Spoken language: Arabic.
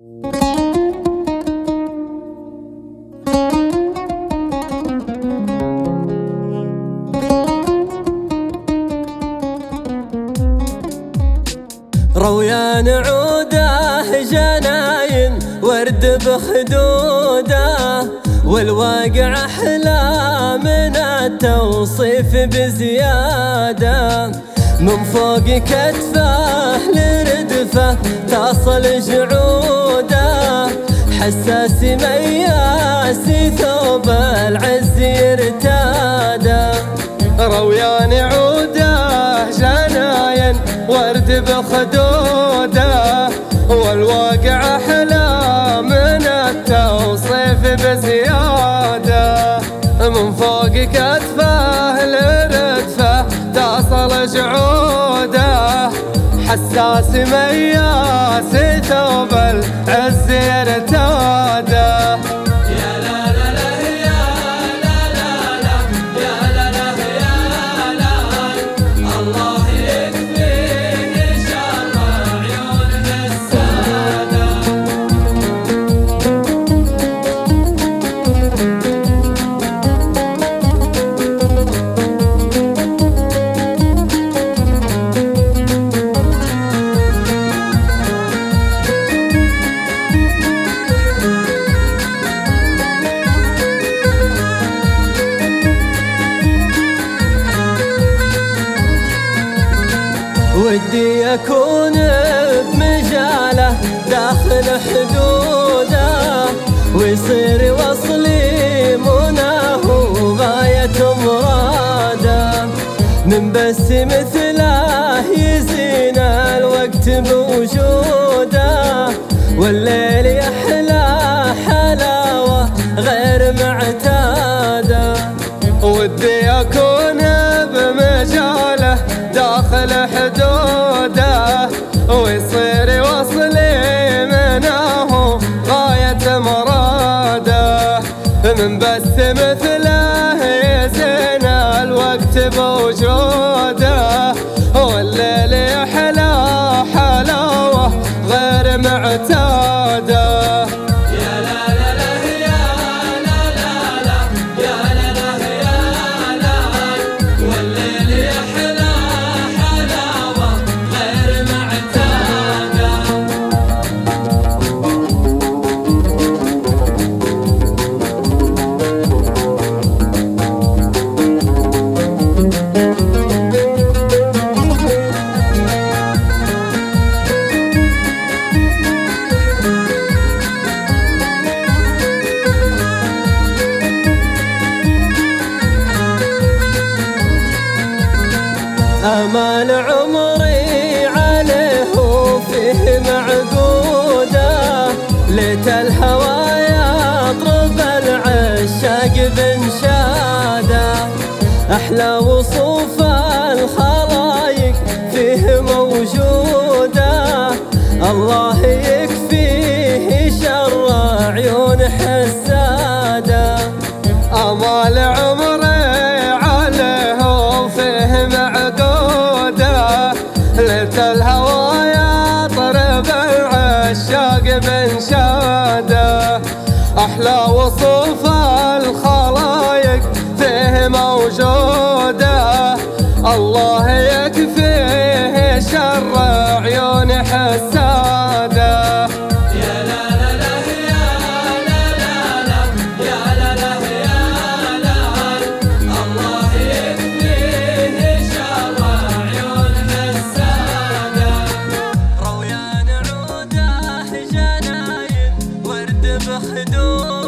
رويان عوده جناين ورد بخدوده، والواقع أحلى من التوصيف بزيادة. من فوق كتفه لردفه تصل جعوده، حساس مياس ثوب العز يرتاده. رويان عوده جناين ورد بخدوده، والواقع أحلى من التوصيف بزيادة. من فوق كتفه لردفه تصل جعوده، حساس مياس ثوب العز يرتاده. ودي أكون بمجاله داخل حدوده، ويصير وصلي مناه غاية مراده. من بس مثله يزين الوقت بوجوده، والليل يحلى حلاوة غير معتاده. ودي أكون بمجاله داخل حدوده، ويصير وصلي منه غاية مراده. من بس مثله يزين الوقت بوجوده، والليل يحلى حلاوة غير معتاده. أمال عمري عليه وفيه معقودة، ليت الهوى يضرب العشاق بانشاده. أحلى وصوف الخلايق فيه موجودة، الله يكفيه شر عيون حساده. أمال عمري عليه وفيه معقودة، ليت الهوى يضرب العشاق بانشاده. أحلى وصوف الخلايق فيه موجودة، الله يكفيه شر عيون حساده. رويان عوده جناين ورد بخدوده،